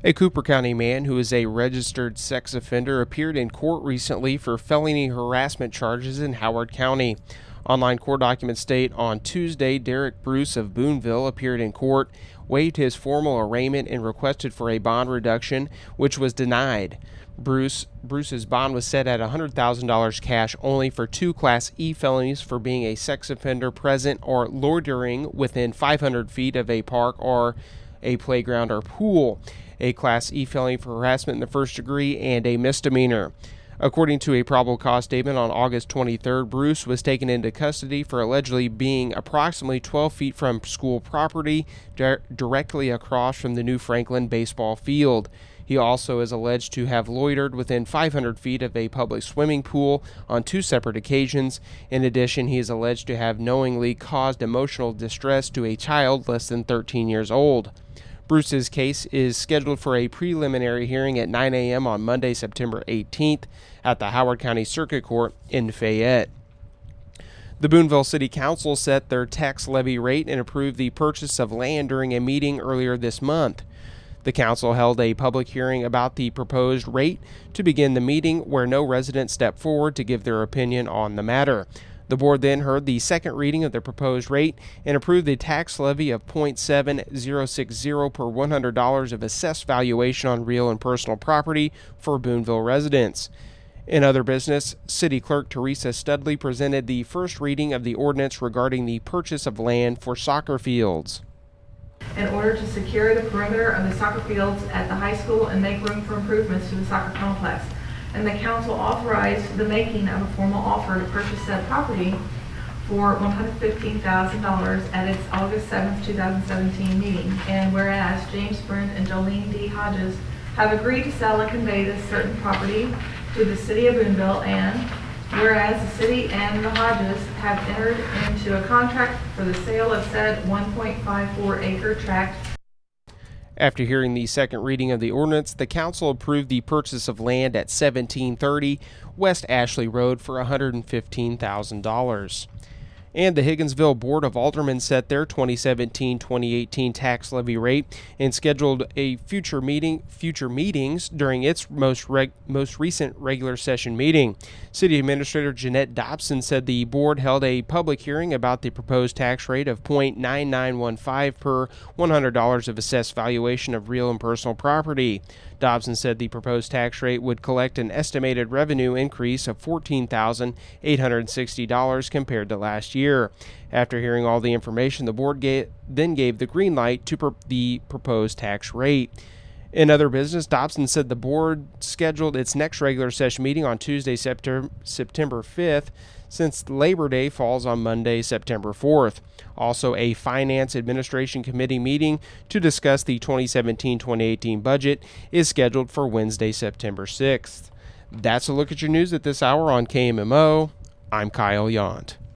A Cooper County man who is a registered sex offender appeared in court recently for felony harassment charges in Howard County. Online court documents state on Tuesday, Derek Bruce of Boonville appeared in court, waived his formal arraignment, and requested for a bond reduction, which was denied. Bruce's bond was set at $100,000 cash only for 2 Class E felonies for being a sex offender present or loitering within 500 feet of a park or a playground or pool, a Class E felony for harassment in the first degree, and a misdemeanor. According to a probable cause statement on August 23rd, Bruce was taken into custody for allegedly being approximately 12 feet from school property directly across from the New Franklin baseball field. He also is alleged to have loitered within 500 feet of a public swimming pool on 2 separate occasions. In addition, he is alleged to have knowingly caused emotional distress to a child less than 13 years old. Bruce's case is scheduled for a preliminary hearing at 9 a.m. on Monday, September 18th at the Howard County Circuit Court in Fayette. The Boonville City Council set their tax levy rate and approved the purchase of land during a meeting earlier this month. The council held a public hearing about the proposed rate to begin the meeting, where no residents stepped forward to give their opinion on the matter. The board then heard the second reading of the proposed rate and approved the tax levy of .7060 per $100 of assessed valuation on real and personal property for Boonville residents. In other business, City Clerk Teresa Studley presented the first reading of the ordinance regarding the purchase of land for soccer fields. In order to secure the perimeter of the soccer fields at the high school and make room for improvements to the soccer complex, and the council authorized the making of a formal offer to purchase said property for $115,000 at its August 7, 2017 meeting. And whereas James Sprint and Jolene D. Hodges have agreed to sell and convey this certain property to the city of Boonville, and whereas the city and the Hodges have entered into a contract for the sale of said 1.54 acre tract. After hearing the second reading of the ordinance, the council approved the purchase of land at 1730 West Ashley Road for $115,000. And the Higginsville Board of Aldermen set their 2017-2018 tax levy rate and scheduled a future meetings during its most recent regular session meeting. City Administrator Jeanette Dobson said the board held a public hearing about the proposed tax rate of .9915 per $100 of assessed valuation of real and personal property. Dobson said the proposed tax rate would collect an estimated revenue increase of $14,860 compared to last year. After hearing all the information, the board then gave the green light to the proposed tax rate. In other business, Dobson said the board scheduled its next regular session meeting on Tuesday, September 5th, since Labor Day falls on Monday, September 4th. Also, a Finance Administration Committee meeting to discuss the 2017-2018 budget is scheduled for Wednesday, September 6th. That's a look at your news at this hour on KMMO. I'm Kyle Yount.